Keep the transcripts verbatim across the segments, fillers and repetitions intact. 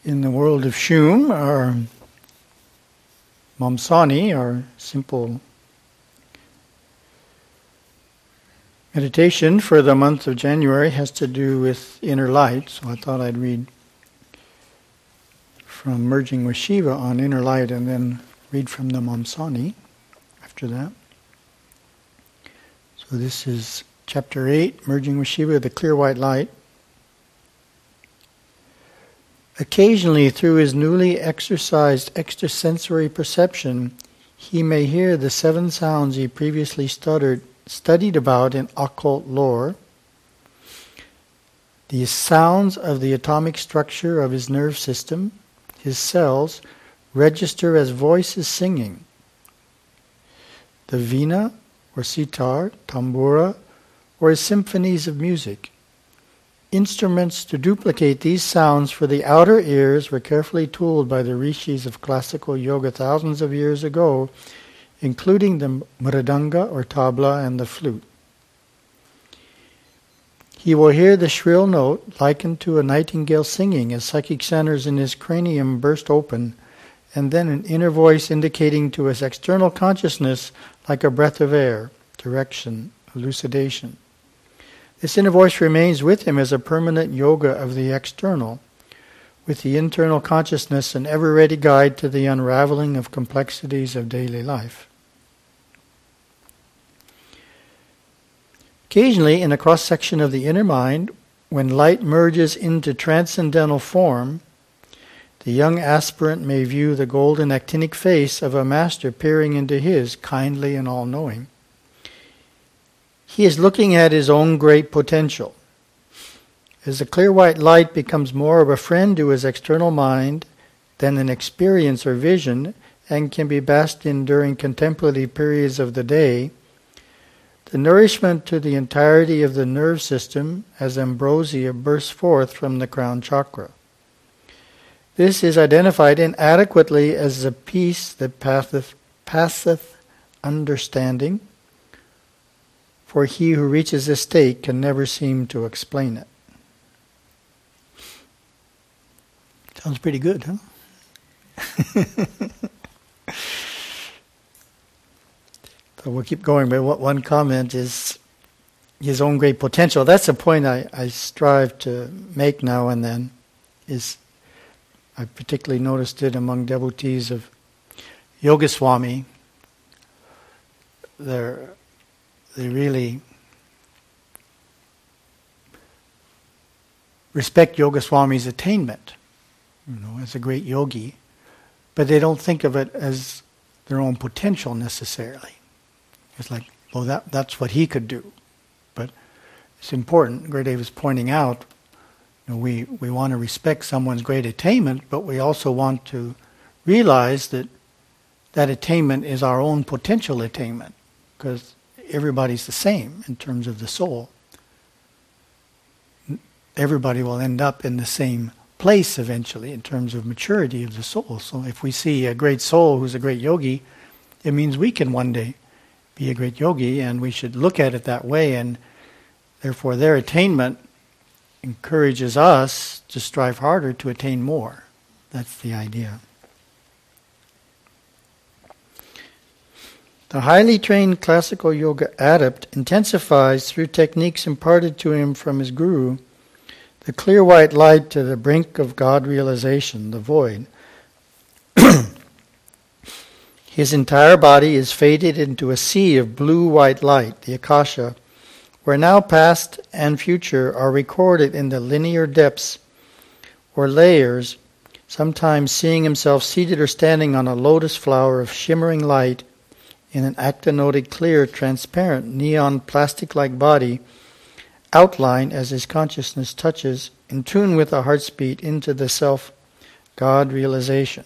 In the world of Shum, our Mamsani, our simple meditation for the month of January, has to do with inner light. So I thought I'd read from Merging with Shiva on inner light and then read from the Mamsani after that. So this is chapter eight, Merging with Shiva, the clear white light. Occasionally, through his newly exercised extrasensory perception, he may hear the seven sounds he previously stuttered, studied about in occult lore. These sounds of the atomic structure of his nerve system, his cells, register as voices singing. The veena, or sitar, tambura, or as symphonies of music. Instruments to duplicate these sounds for the outer ears were carefully tooled by the rishis of classical yoga thousands of years ago, including the mridanga or tabla and the flute. He will hear the shrill note likened to a nightingale singing as psychic centers in his cranium burst open, and then an inner voice indicating to his external consciousness like a breath of air, direction, elucidation. This inner voice remains with him as a permanent yoga of the external, with the internal consciousness an ever-ready guide to the unraveling of complexities of daily life. Occasionally, in a cross-section of the inner mind, when light merges into transcendental form, the young aspirant may view the golden actinic face of a master peering into his, kindly and all-knowing. He is looking at his own great potential. As the clear white light becomes more of a friend to his external mind than an experience or vision, and can be basked in during contemplative periods of the day, the nourishment to the entirety of the nerve system as ambrosia bursts forth from the crown chakra. This is identified inadequately as the peace that passeth, passeth understanding, for he who reaches this state can never seem to explain it. Sounds pretty good, huh? So we'll keep going, but what one comment is his own great potential. That's a point I, I strive to make now and then. Is I particularly noticed it among devotees of Yogaswami. They're They really respect Yogaswami's attainment, you know, as a great yogi, but they don't think of it as their own potential necessarily. It's like, well, that that's what he could do. But it's important, Gurudev is pointing out, you know, we, we want to respect someone's great attainment, but we also want to realize that that attainment is our own potential attainment, because everybody's the same in terms of the soul. Everybody will end up in the same place eventually in terms of maturity of the soul. So if we see a great soul who's a great yogi, it means we can one day be a great yogi, and we should look at it that way, and therefore their attainment encourages us to strive harder to attain more. That's the idea. The highly trained classical yoga adept intensifies through techniques imparted to him from his guru the clear white light to the brink of God realization, the void. His entire body is faded into a sea of blue-white light, the akasha, where now past and future are recorded in the linear depths or layers, sometimes seeing himself seated or standing on a lotus flower of shimmering light in an actinotic, clear, transparent, neon plastic-like body, outlined as his consciousness touches, in tune with the heart's beat, into the self God realization.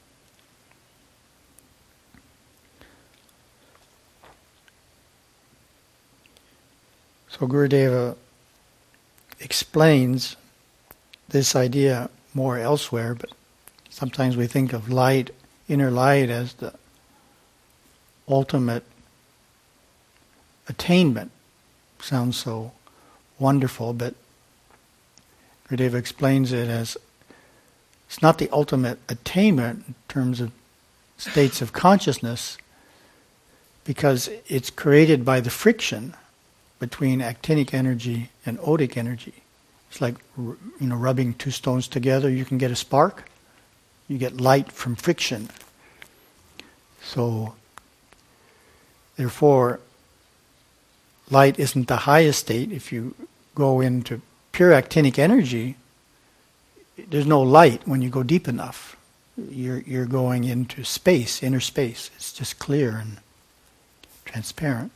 So Gurudeva explains this idea more elsewhere, but sometimes we think of light, inner light, as the ultimate attainment. Sounds so wonderful, but Gurudeva explains it as It's not the ultimate attainment in terms of states of consciousness, because it's created by the friction between actinic energy and odic energy. It's like, you know, rubbing two stones together. You can get a spark. You get light from friction. So, therefore, light isn't the highest state. If you go into pure actinic energy, there's no light when you go deep enough. You're you're going into space, inner space. It's just clear and transparent.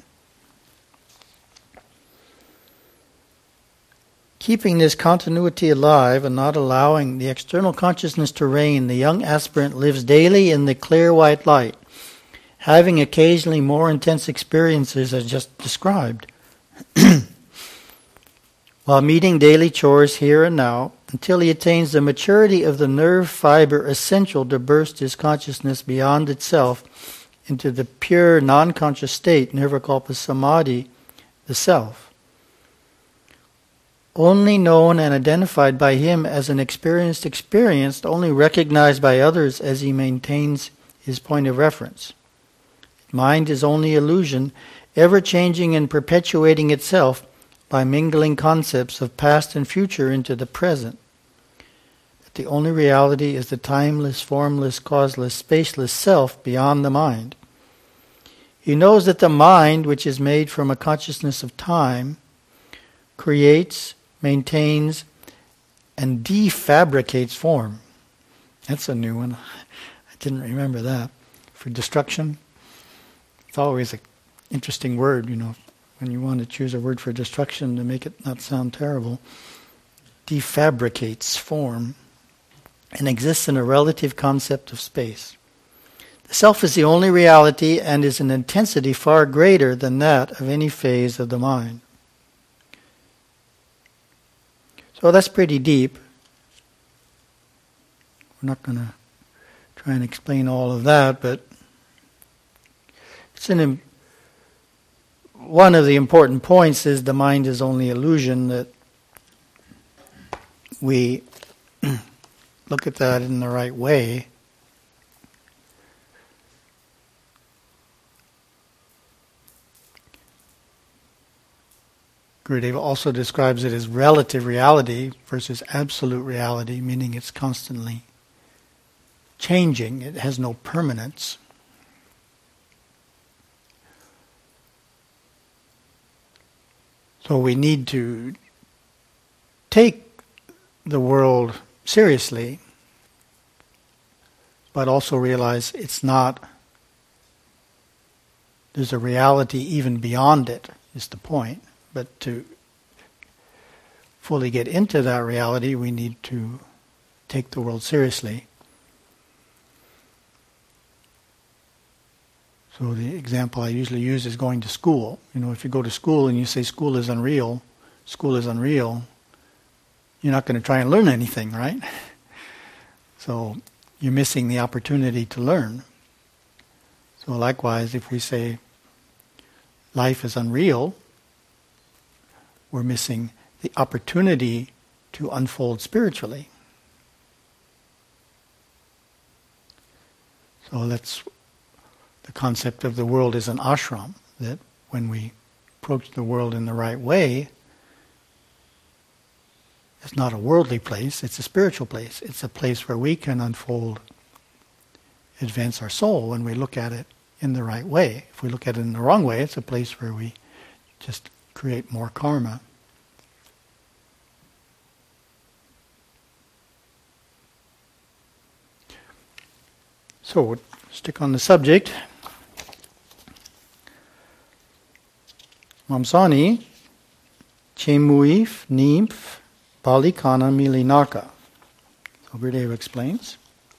Keeping this continuity alive and not allowing the external consciousness to reign, the young aspirant lives daily in the clear white light, having occasionally more intense experiences as just described, while meeting daily chores here and now, until he attains the maturity of the nerve fiber essential to burst his consciousness beyond itself into the pure non-conscious state, nirvikalpa samadhi, the self. Only known and identified by him as an experienced experience, only recognized by others as he maintains his point of reference. Mind is only illusion, ever changing and perpetuating itself by mingling concepts of past and future into the present. But the only reality is the timeless, formless, causeless, spaceless self beyond the mind. He knows that the mind, which is made from a consciousness of time, creates, maintains, and defabricates form. That's a new one. I didn't remember that. For destruction. It's always an interesting word, you know, when you want to choose a word for destruction to make it not sound terrible. Defabricates form and exists in a relative concept of space. The self is the only reality and is an intensity far greater than that of any phase of the mind. So that's pretty deep. We're not going to try and explain all of that, but it's an im- one of the important points is the mind is only illusion, that we look at that in the right way. Gurudev also describes it as relative reality versus absolute reality, meaning it's constantly changing. It has no permanence. So we need to take the world seriously, but also realize it's not, there's a reality even beyond it, is the point. But to fully get into that reality, we need to take the world seriously. So the example I usually use is going to school. You know, if you go to school and you say school is unreal, school is unreal, you're not going to try and learn anything, right? So you're missing the opportunity to learn. So likewise, if we say life is unreal, we're missing the opportunity to unfold spiritually. So that's the concept of the world as an ashram, that when we approach the world in the right way, it's not a worldly place, it's a spiritual place. It's a place where we can unfold, advance our soul when we look at it in the right way. If we look at it in the wrong way, it's a place where we just create more karma. So we'll stick on the subject. Mamsani, Chemuif, Nymph, Balikana Milinaka. So Gurudev explains.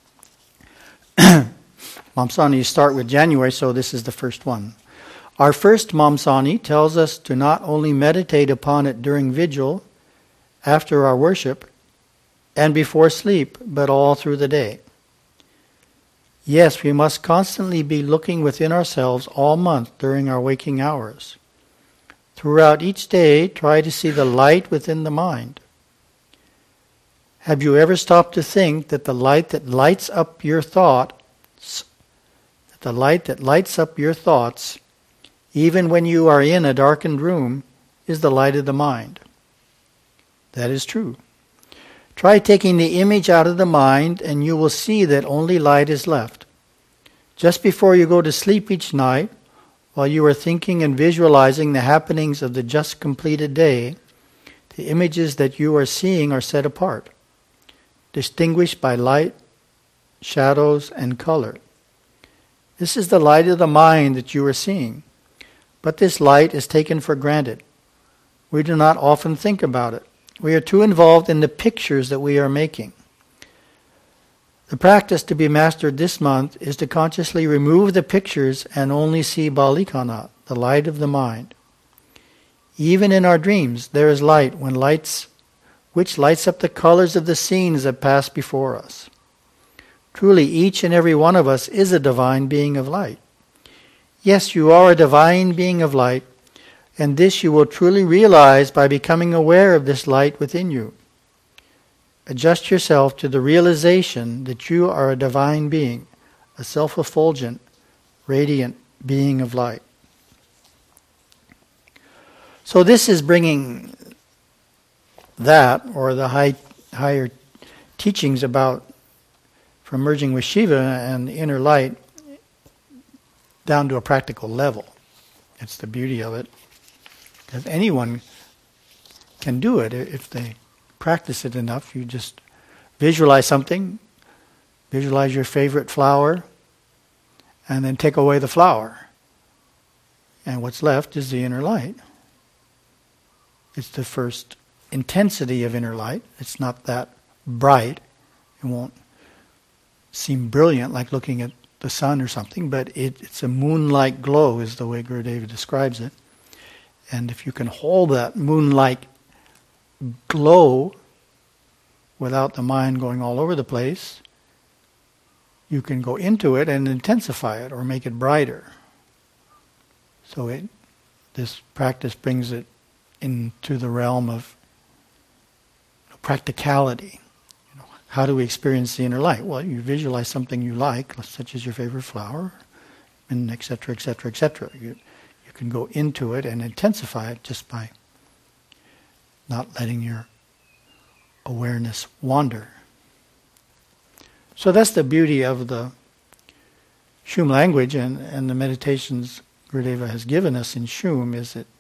Mamsani start with January, so this is the first one. Our first Mamsani tells us to not only meditate upon it during vigil, after our worship, and before sleep, but all through the day. Yes, we must constantly be looking within ourselves all month during our waking hours. Throughout each day, try to see the light within the mind. Have you ever stopped to think that the light that lights up your thoughts, that the light that lights up your thoughts, even when you are in a darkened room, is the light of the mind? That is true. Try taking the image out of the mind and you will see that only light is left. Just before you go to sleep each night, while you are thinking and visualizing the happenings of the just completed day, the images that you are seeing are set apart, distinguished by light, shadows, and color. This is the light of the mind that you are seeing, but this light is taken for granted. We do not often think about it. We are too involved in the pictures that we are making. The practice to be mastered this month is to consciously remove the pictures and only see Balikana, the light of the mind. Even in our dreams, there is light when lights, which lights up the colors of the scenes that pass before us. Truly, each and every one of us is a divine being of light. Yes, you are a divine being of light, and this you will truly realize by becoming aware of this light within you. Adjust yourself to the realization that you are a divine being, a self-effulgent, radiant being of light. So this is bringing that, or the high, higher teachings about from merging with Shiva and the inner light, down to a practical level. It's the beauty of it. Because anyone can do it if they practice it enough. You just visualize something, visualize your favorite flower, and then take away the flower. And what's left is the inner light. It's the first intensity of inner light. It's not that bright. It won't seem brilliant like looking at the sun or something, but it, it's a moon-like glow is the way Gurudeva describes it. And if you can hold that moon-like glow without the mind going all over the place, you can go into it and intensify it or make it brighter. So it, this practice brings it into the realm of practicality. You know, how do we experience the inner light? Well, you visualize something you like, such as your favorite flower, and et cetera, et cetera, et cetera. You, you can go into it and intensify it just by not letting your awareness wander. So that's the beauty of the Shum language and, and the meditations Gurudeva has given us in Shum, is it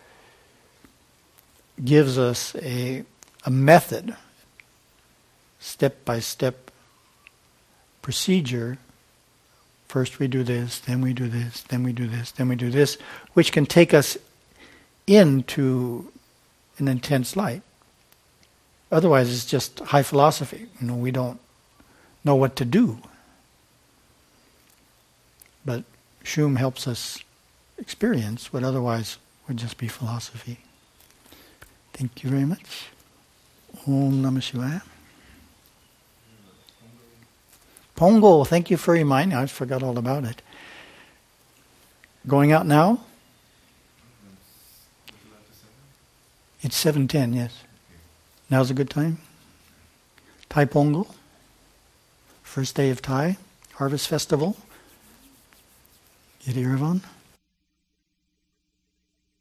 gives us a, a method, step-by-step procedure. First we do this, then we do this, then we do this, then we do this, which can take us into an intense light. Otherwise it's just high philosophy. You know, we don't know what to do. But Shum helps us experience what otherwise would just be philosophy. Thank you very much. Om Namah Shivaya. Pongo, thank you for reminding me. I forgot all about it. Going out now? It's seven ten, yes. Now's a good time. Thai Pongo. First day of Thai Harvest Festival. Yedi Irvan.